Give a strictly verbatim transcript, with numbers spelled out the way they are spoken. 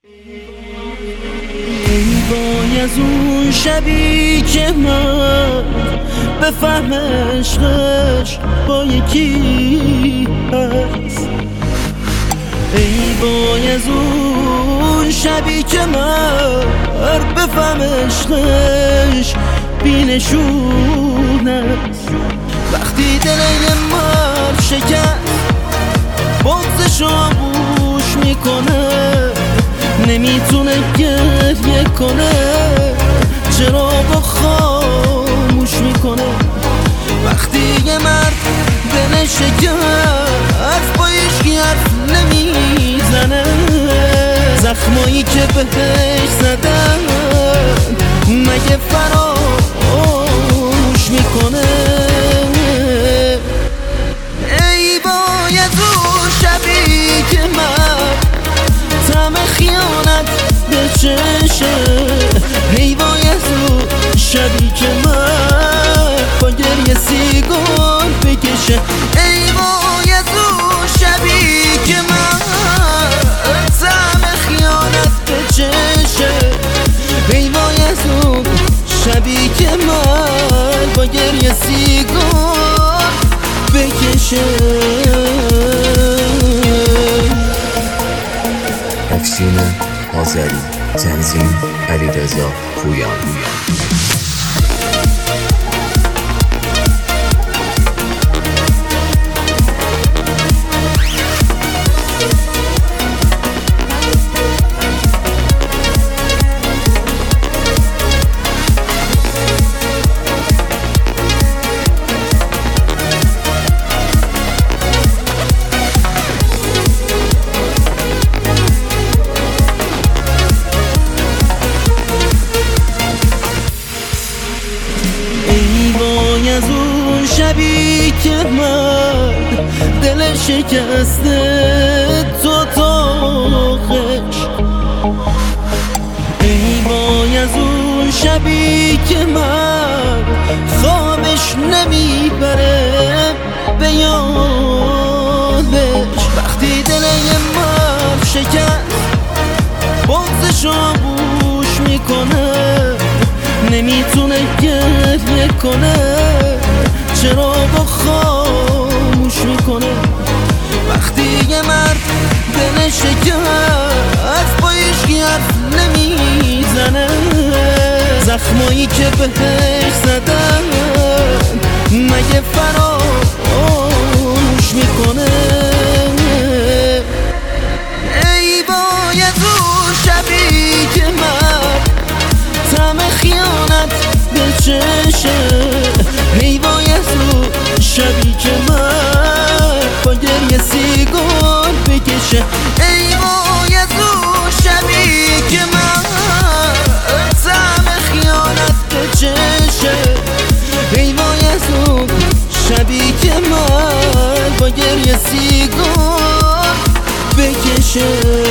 ای وای از اون شبی که من بفهم عشقش با یکی هست. ای وای از اون شبی که من بفهم عشقش بینشون است. وقتی دل یه مرد شکست بغضش آغوش میکنه، نمیتونه گریه کنه، چرا با خاموش میکنه. وقتی یه مرد دلش شکست با هیچکی حرف نمیزنه، زخمایی که بهش زدن مگه فراموش میکنه. ای وای از اون شبی که من طعم خیانت به چشه، ای وای از اون شبی که من با گریه سیگار بکشه. ای وای از اون شبی که من طعم خیانت به چشه، ای وای از اون شبی که من با گریه سیگار بکشه. افشین آذری، تنظیم علیرضا پویان. از اون شبی که من دل شکسته تو تاخش، ای وای از اون شبی که من خوابش نمیبره به یادش. وقتی دل یه مرد شکست بغضش آغوش میکنه، نمیتونه گریه کنه، چرا با خاموش میکنه. وقتی یه مرد دلش شکست با هیچکی حرف نمیزنه، زخمایی که بهش زدن مگه فراموش میکنه. ای وای از اون شبی که من طعم خیانت به چشه، ای وای از اون شبی که من با گریه سیگار بکشه. ای وای از اون شبی که من طعم خیانت به چشه، ای وای از اون شبی که من با گریه سیگار بکشه.